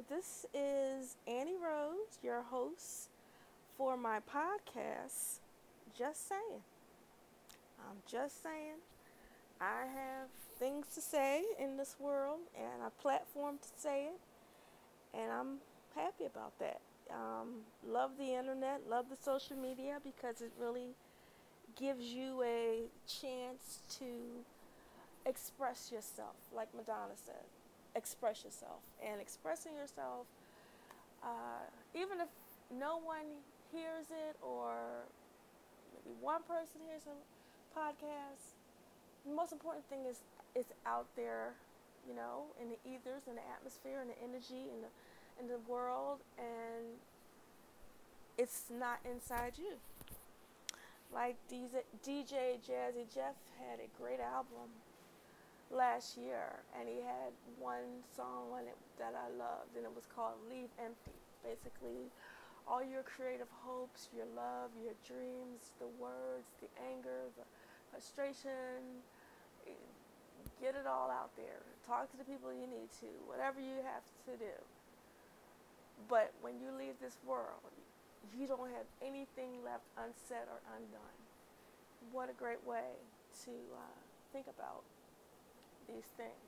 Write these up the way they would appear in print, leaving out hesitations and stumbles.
this is Annie Rose, your host for my podcast, Just Saying. I'm just saying I have things to say in this world and a platform to say it, and I'm happy about that. Love the internet, love the social media because it really gives you a chance to express yourself, like Madonna said. Express yourself. And expressing yourself, even if no one hears it or maybe one person hears a podcast, the most important thing is it's out there, in the ethers, in the atmosphere, in the energy, in the world, and it's not inside you. Like DJ Jazzy Jeff had a great album last year, and he had one song on it that I loved, and it was called Leave Empty. Basically, all your creative hopes, your love, your dreams, the words, the anger, the frustration, get it all out there. Talk to the people you need to, whatever you have to do. But when you leave this world, you don't have anything left unsaid or undone. What a great way to think about these things.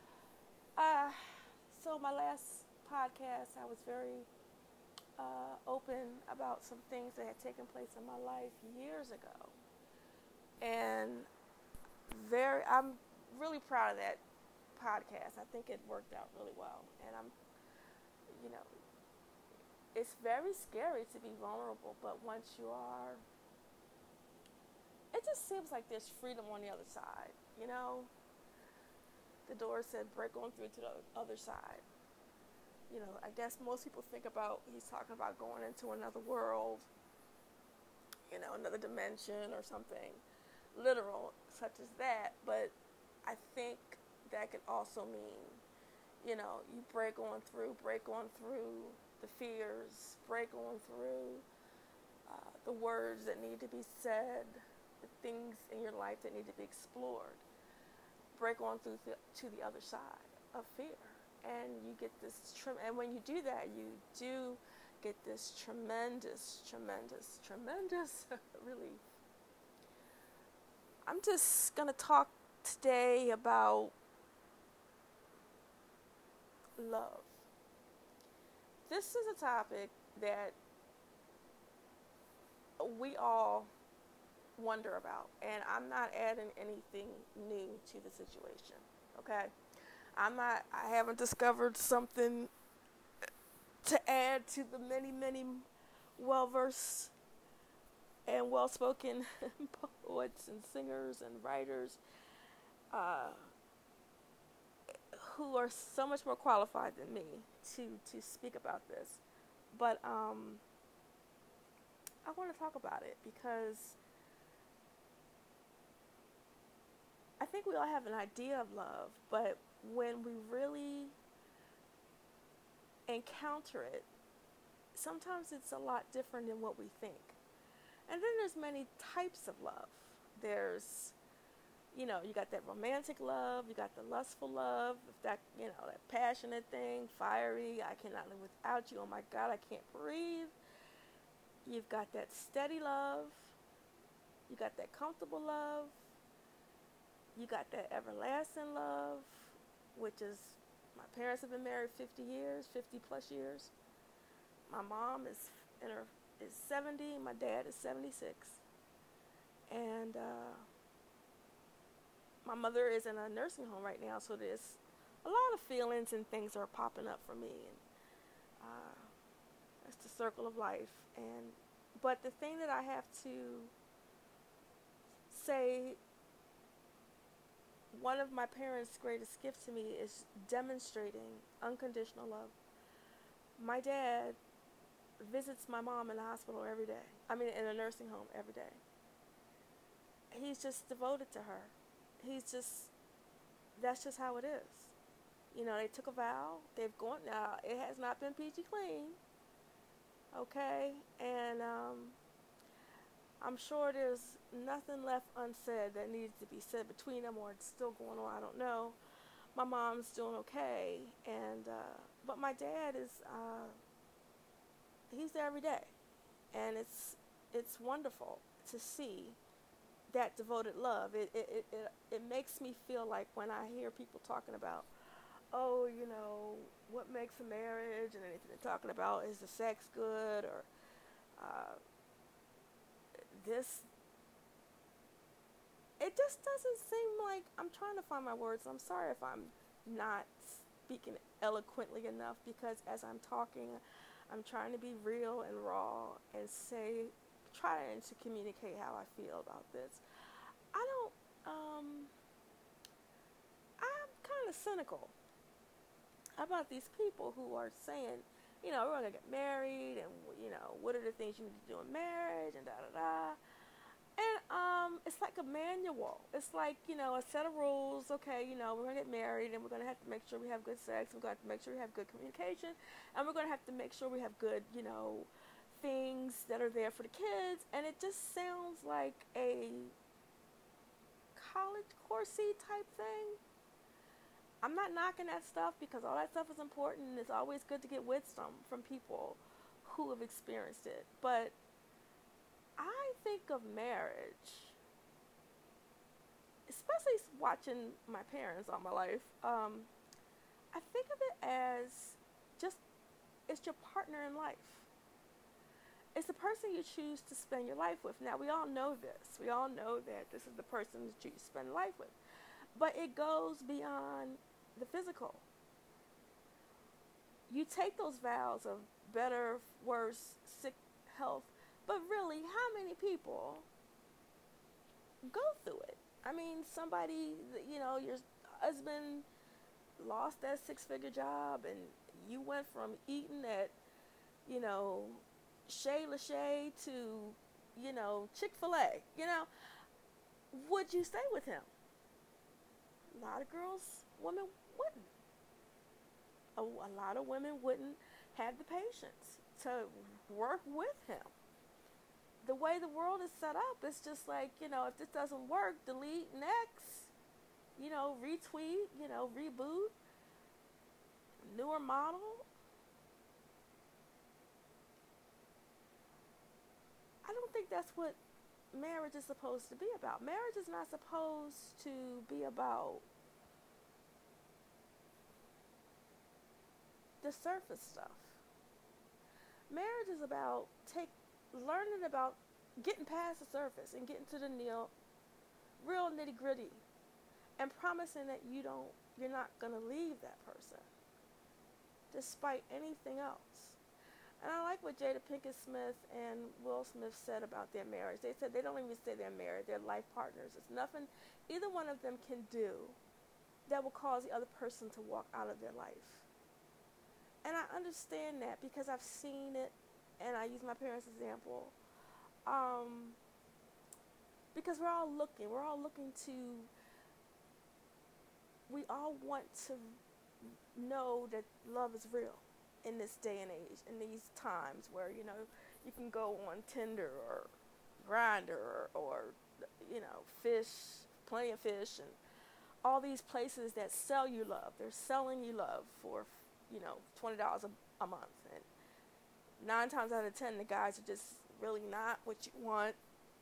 So my last podcast, I was very open about some things that had taken place in my life years ago, and I'm really proud of that podcast. I think it worked out really well, and you know, it's very scary to be vulnerable, but once you are, it just seems like there's freedom on the other side, The door said, break on through to the other side. I guess most people think about, he's talking about going into another world, another dimension or something literal such as that. But I think that could also mean, you break on through the fears, break on through the words that need to be said, the things in your life that need to be explored. Break on through to the other side of fear, and you get this and when you do that, you do get this tremendous really. I'm just gonna talk today about love. This is a topic that we all wonder about, and I'm not adding anything new to the situation, okay? I haven't discovered something to add to the many well-versed and well-spoken poets and singers and writers who are so much more qualified than me to speak about this. But I want to talk about it because I think we all have an idea of love, but when we really encounter it, sometimes it's a lot different than what we think. And then there's many types of love. There's, you got that romantic love, you got the lustful love, that passionate thing, fiery, I cannot live without you, oh my God, I can't breathe. You've got that steady love, you got that comfortable love, you got that everlasting love, which is, my parents have been married 50 plus years. My mom is 70, my dad is 76. And my mother is in a nursing home right now, so there's a lot of feelings and things are popping up for me. And that's the circle of life. But the thing that I have to say, one of my parents' greatest gifts to me is demonstrating unconditional love. My dad visits my mom in the hospital every day. In a nursing home every day. He's just devoted to her. That's just how it is. They took a vow. They've gone, now it has not been peachy clean. Okay? And I'm sure there's nothing left unsaid that needs to be said between them, or it's still going on, I don't know. My mom's doing okay, and But my dad is, he's there every day. And it's wonderful to see that devoted love. It makes me feel like when I hear people talking about, oh, what makes a marriage, and anything they're talking about is the sex good, or uh, this, it just doesn't seem like, I'm trying to find my words. I'm sorry if I'm not speaking eloquently enough, because as I'm talking, I'm trying to be real and raw and trying to communicate how I feel about this. I don't, I'm kind of cynical about these people who are saying, we're going to get married, and, what are the things you need to do in marriage, and da da da. And it's like a manual. It's like, a set of rules. Okay, we're going to get married, and we're going to have to make sure we have good sex. We're going to have to make sure we have good communication. And we're going to have to make sure we have good, things that are there for the kids. And it just sounds like a college coursey type thing. I'm not knocking that stuff, because all that stuff is important, and it's always good to get wisdom from people who have experienced it. But I think of marriage, especially watching my parents all my life, I think of it as just, it's your partner in life. It's the person you choose to spend your life with. Now, we all know this. We all know that this is the person that you spend life with. But it goes beyond the physical. You take those vows of better, worse, sick, health, but really, how many people go through it? I mean, somebody, your husband lost that 6-figure job, and you went from eating at, Chez Lachey to, Chick-fil-A. Would you stay with him? A lot of women wouldn't. A lot of women wouldn't have the patience to work with him. The way the world is set up, it's just like, if this doesn't work, delete, next, retweet, reboot, newer model. I don't think that's what marriage is supposed to be about. Marriage is not supposed to be about the surface stuff. Marriage is about learning about getting past the surface and getting to the real nitty gritty, and promising that you're not gonna leave that person, despite anything else. And I like what Jada Pinkett Smith and Will Smith said about their marriage. They said they don't even say they're married; they're life partners. It's nothing either one of them can do that will cause the other person to walk out of their life. And I understand that, because I've seen it, and I use my parents' example, because we're all looking to, we all want to know that love is real in this day and age, in these times where, you can go on Tinder or Grindr or Fish, Plenty of Fish, and all these places that sell you love. They're selling you love for, $20 a month. And 9 times out of 10, the guys are just really not what you want.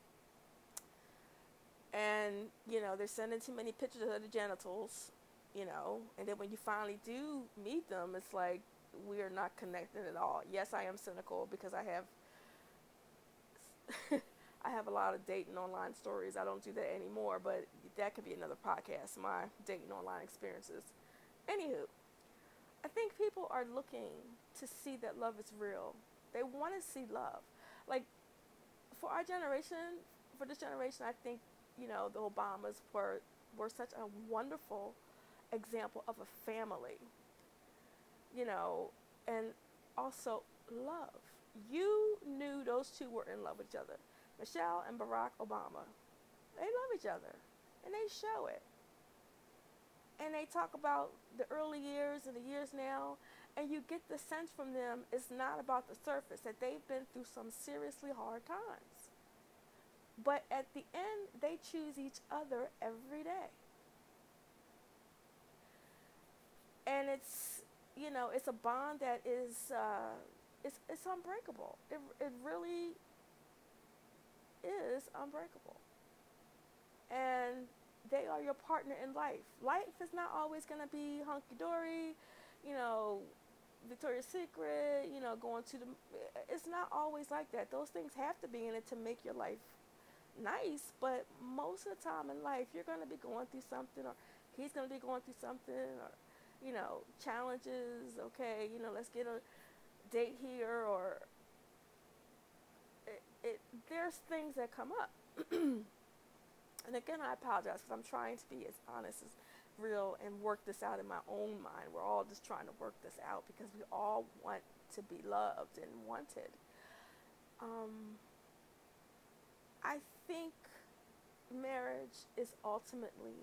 And, they're sending too many pictures of the genitals, and then when you finally do meet them, it's like, we are not connected at all. Yes, I am cynical, because I have I have a lot of dating online stories. I don't do that anymore, but that could be another podcast, my dating online experiences. Anywho, I think people are looking to see that love is real. They want to see love. Like, for our generation, for this generation, I think, the Obamas were such a wonderful example of a family, and also love. You knew those two were in love with each other. Michelle and Barack Obama, they love each other, and they show it. And they talk about the early years and the years now, and you get the sense from them it's not about the surface, that they've been through some seriously hard times. But at the end, they choose each other every day. And it's it's a bond that is, it's unbreakable. It really is unbreakable. And they are your partner in life. Life is not always going to be hunky dory, you know, Victoria's Secret, going to the. It's not always like that. Those things have to be in it to make your life nice. But most of the time in life, you're going to be going through something, or he's going to be going through something, or challenges. Okay, let's get a date here, or there's things that come up. And again, I apologize because I'm trying to be as honest as real and work this out in my own mind. We're all just trying to work this out because we all want to be loved and wanted. I think marriage is ultimately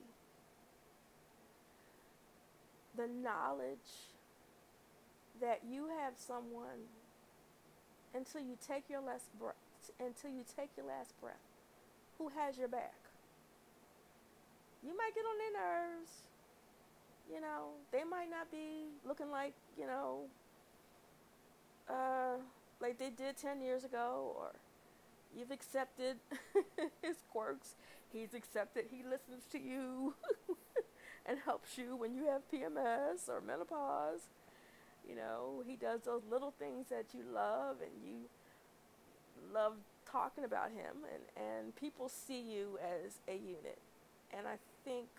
the knowledge that you have someone until you take your last breath, who has your back. You might get on their nerves. They might not be looking like they did 10 years ago, or you've accepted his quirks. He's accepted, he listens to you and helps you when you have PMS or menopause. He does those little things that you love, and you love talking about him, and people see you as a unit. And I think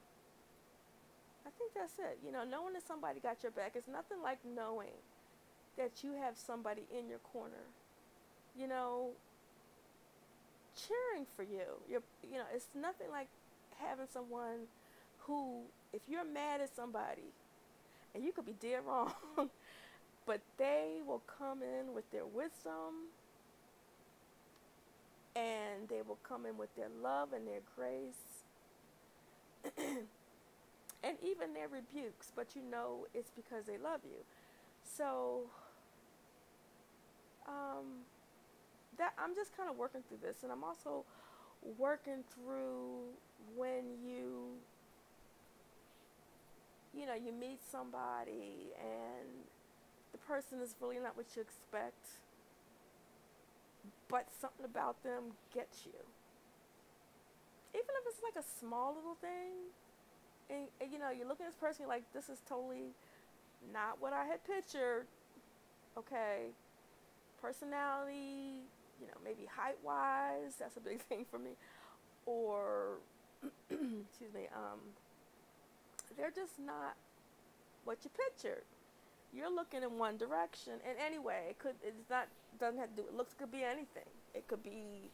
that's it. Knowing that somebody got your back is nothing like knowing that you have somebody in your corner, cheering for you. It's nothing like having someone who, if you're mad at somebody, and you could be dead wrong, but they will come in with their wisdom, and they will come in with their love and their grace, and even their rebukes, but it's because they love you. So that I'm just kind of working through this, and I'm also working through when you meet somebody and the person is really not what you expect, but something about them gets you. Even if it's like a small little thing, and you're looking at this person, you're like, this is totally not what I had pictured. Okay, personality, maybe height-wise, that's a big thing for me. Or, excuse me, they're just not what you pictured. You're looking in one direction, and anyway, doesn't have to do. Looks could be anything. It could be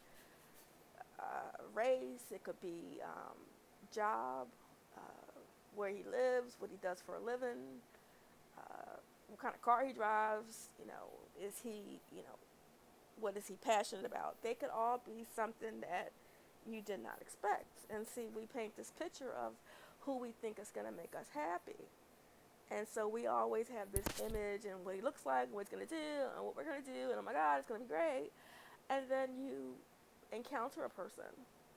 race. It could be job, where he lives, what he does for a living, what kind of car he drives. Is he, what is he passionate about? They could all be something that you did not expect. And see, we paint this picture of who we think is going to make us happy. And so we always have this image and what he looks like, and what he's going to do, and what we're going to do, and oh my God, it's going to be great. And then you encounter a person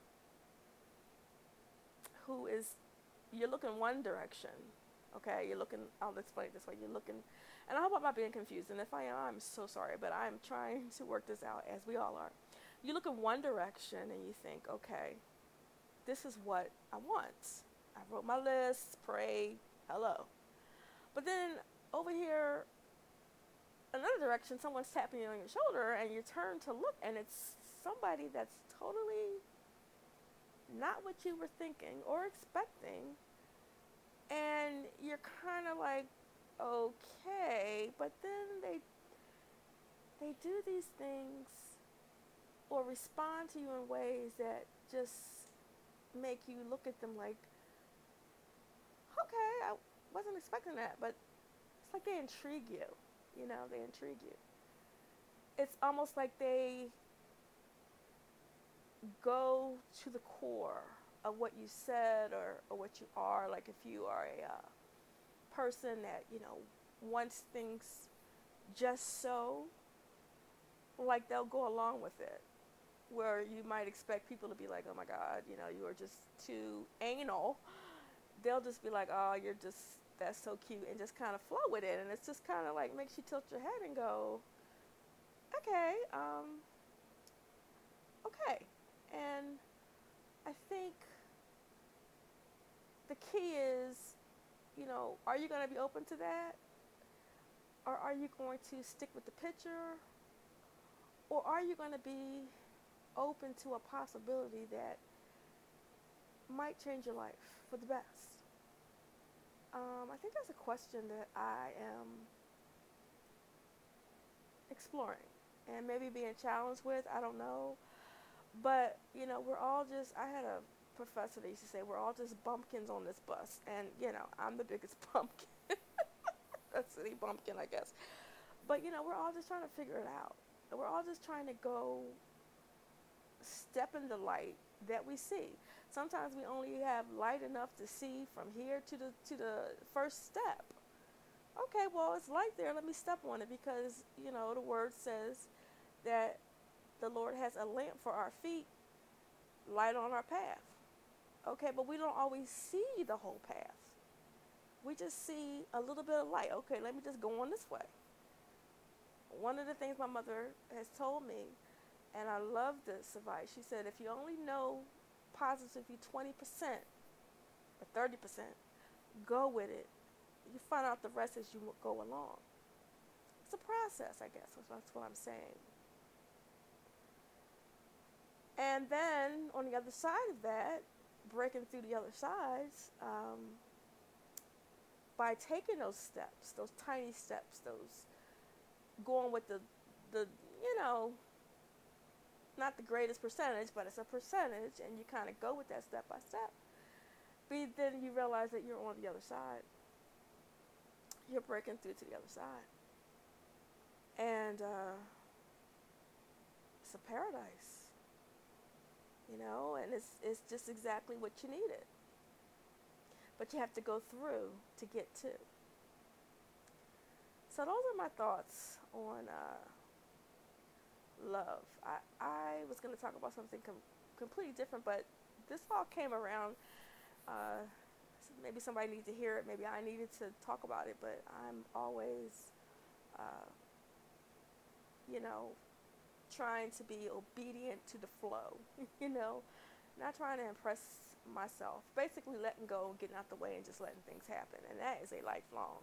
who is, you're looking one direction, okay? I'll explain it this way. You're looking, and I hope I'm not being confused, and if I am, I'm so sorry, but I'm trying to work this out, as we all are. You look in one direction and you think, okay, this is what I want. I wrote my list, prayed, hello. But then over here, another direction, someone's tapping you on your shoulder, and you turn to look, and it's somebody that's totally not what you were thinking or expecting. And you're kind of like, okay, but then they do these things or respond to you in ways that just make you look at them like, okay, I wasn't expecting that, but it's like they intrigue you. They intrigue you. It's almost like they go to the core of what you said or what you are. Like if you are a person that, wants things just so, like they'll go along with it. Where you might expect people to be like, oh my God, you are just too anal. They'll just be like, oh, that's so cute and just kind of flow with it. And it's just kind of like makes you tilt your head and go, okay, okay. And I think the key is, are you going to be open to that? Or are you going to stick with the picture? Or are you going to be open to a possibility that might change your life for the best? I think that's a question that I am exploring and maybe being challenged with. I don't know. But, we're all just, I had a professor that used to say, we're all just bumpkins on this bus. And, I'm the biggest pumpkin. A city bumpkin, I guess. But, we're all just trying to figure it out. We're all just trying to go step in the light that we see. Sometimes we only have light enough to see from here to the first step. Okay, well, it's light there. Let me step on it because, the word says that the Lord has a lamp for our feet, light on our path. Okay, but we don't always see the whole path. We just see a little bit of light. Okay, let me just go on this way. One of the things my mother has told me, and I love this advice, she said, if you only know positively 20% or 30%, go with it. You find out the rest as you go along. It's a process, I guess. That's what I'm saying. And then on the other side of that, breaking through the other sides, by taking those steps, those tiny steps, those going with the not the greatest percentage, but it's a percentage, and you kind of go with that step by step. But then you realize that you're on the other side. You're breaking through to the other side. And it's a paradise. And it's just exactly what you needed. But you have to go through to get to. So those are my thoughts on love. I was going to talk about something completely different, but this all came around. Maybe somebody needs to hear it. Maybe I needed to talk about it, but I'm always, trying to be obedient to the flow, not trying to impress myself. Basically letting go, getting out the way, and just letting things happen. And that is a lifelong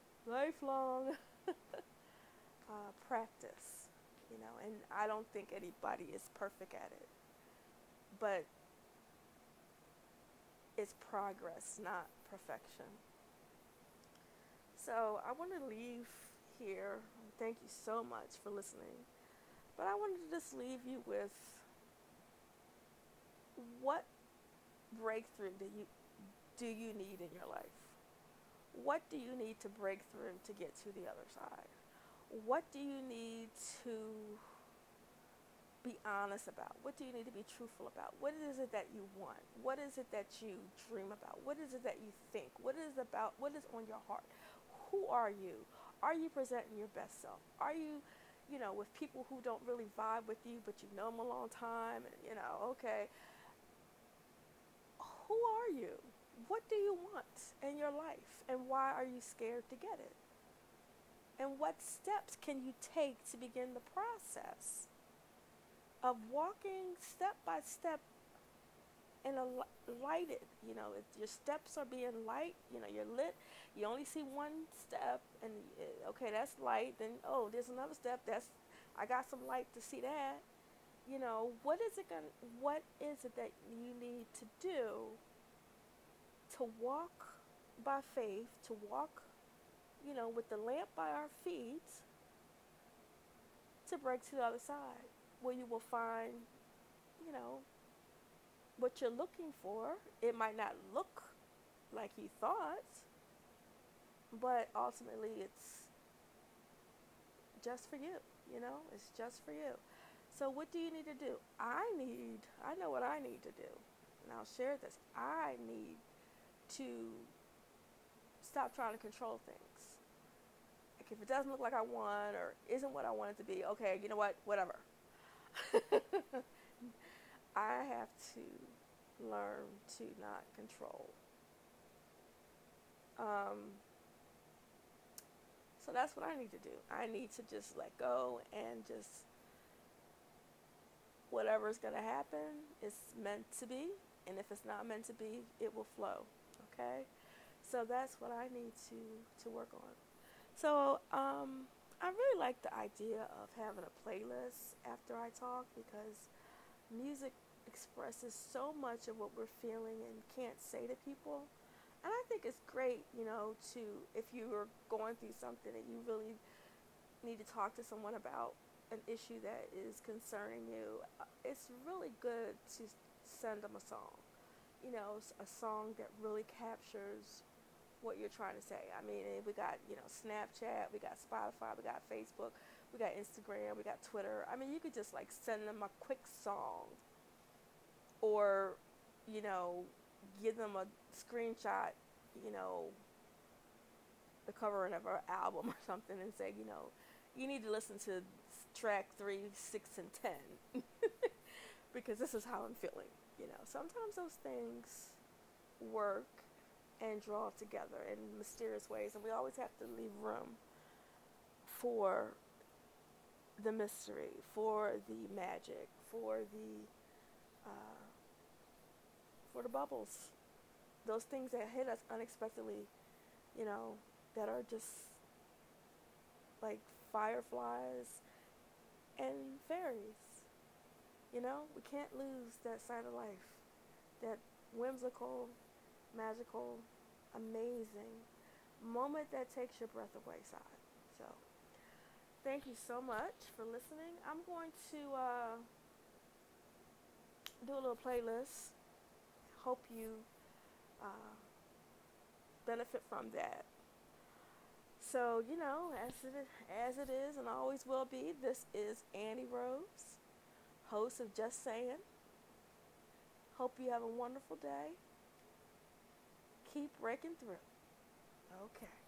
practice, and I don't think anybody is perfect at it. But it's progress, not perfection. So I want to leave here. Thank you so much for listening. But I wanted to just leave you with what breakthrough do you need in your life? What do you need to break through to get to the other side? What do you need to be honest about? What do you need to be truthful about? What is it that you want? What is it that you dream about? What is it that you think? What is on your heart? Who are you? Are you presenting your best self? Are you, with people who don't really vibe with you, but you know them a long time, and, okay. Who are you? What do you want in your life? And why are you scared to get it? And what steps can you take to begin the process of walking step by step in a lighted, if your steps are being light, you're lit, you only see one step, and okay, that's light, then, there's another step, I got some light to see that. What is it that you need to do to walk by faith, to walk, with the lamp by our feet, to break to the other side, where you will find, what you're looking for. It might not look like you thought, but ultimately it's just for you, it's just for you. So what do you need to do? I know what I need to do, and I'll share this. I need to stop trying to control things. Like if it doesn't look like I want or isn't what I want it to be, okay, you know what, whatever. I have to learn to not control. So that's what I need to do. I need to just let go and just whatever's going to happen is meant to be. And if it's not meant to be, it will flow. Okay? So that's what I need to work on. So I really like the idea of having a playlist after I talk because music expresses so much of what we're feeling and can't say to people. And I think it's great, to if you are going through something and you really need to talk to someone about an issue that is concerning you, it's really good to send them a song. A song that really captures what you're trying to say. I mean, we got, Snapchat, we got Spotify, we got Facebook, we got Instagram, we got Twitter. I mean, you could just like send them a quick song or, you know, give them a screenshot, you know, the covering of our album or something and say, you need to listen to track 3, 6, and 10 because this is how I'm feeling. Sometimes those things work and draw together in mysterious ways, and we always have to leave room for the mystery, for the magic, for the bubbles, those things that hit us unexpectedly, that are just like fireflies and fairies. We can't lose that side of life, that whimsical, magical, amazing moment that takes your breath away side. So, thank you so much for listening. I'm going to do a little playlist. Hope you benefit from that. So, as it is and always will be, this is Annie Rose, host of Just Saying. Hope you have a wonderful day. Keep breaking through. Okay.